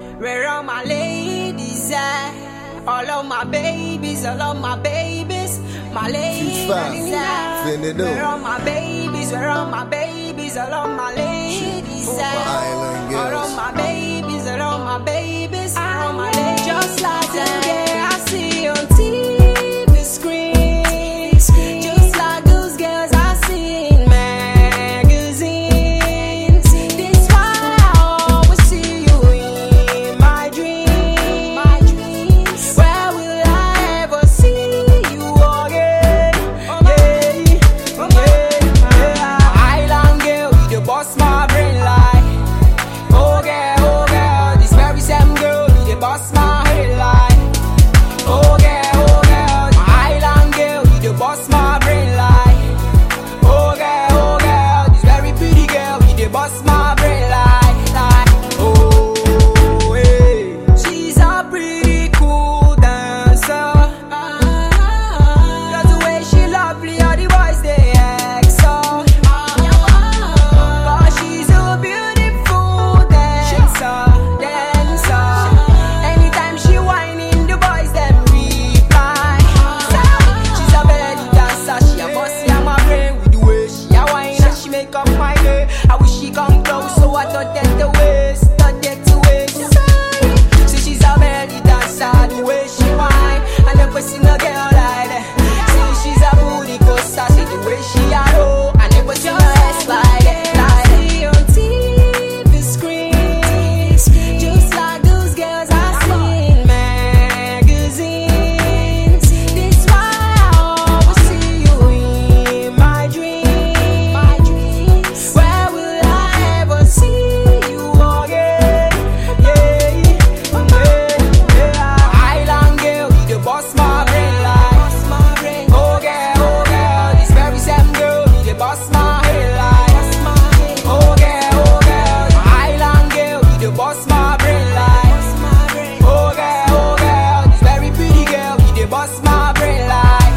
Where are my ladies at? All of my babies, all of my babies. My ladies at? Where are my babies? Where are my babies? All of my ladies at? All of my babies, all of my babies. All of my ladies. Just like that, I see on TV screen. Just like those girls I see in magazines. This why I always see you in my dreams. Where will I ever see you again? Island girl, you the boss my brain like. Oh girl, this very same girl, you the boss my head like. Oh girl, island girl, you the boss my brain like. Oh girl, this very pretty girl, you the boss my brain like. Oh, hey. She's a pretty cool dancer. Cause the way she lovely, all the boys they ask her. Cause she's a beautiful dancer. Anytime she whining, the boys them reply. She's a belly dancer, she a bossy on my brain with the way she a whine and she make up my day. I wish she come close, so I thought that the waist, thought that the waist. So she's a belly dancer, the way she whine, I never seen a girl like that. See she's a booty closer, see the way she a roll, I never seen her ass like that. See on TV screens, just like those girls I see in magazines. This why I always see you in my dreams. Where will I ever see you again? Island girl, you the boss my brain like. Oh girl, this very same girl, you the boss my head like. Oh girl, island girl, you the boss my brain like. Oh girl, this very pretty girl, you the boss my brain like.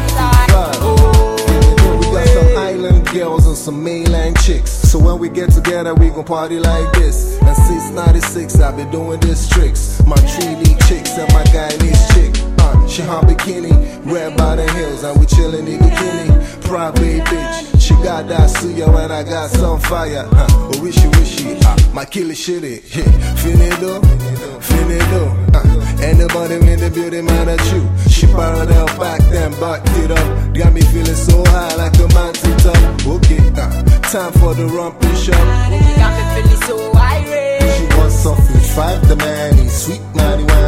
We got some island girls and some mainland chicks. So when we get together, we gon' party like this. And since '96, I've been doing this tricks. My 3D chicks and my Guyanese chick. She on bikini, red bottom heels, and we chillin' in bikini. Private bitch, she got that suya and I got some fire. Oh wishy, my killer shitty. Finido. Anybody in the building, man, at you. She parallel back, then backed it up. Got me feeling so high like a mountain top. Okay, time for the rumping shop. Got me feeling so irate. She wants something, 5 the man, he's sweet, man,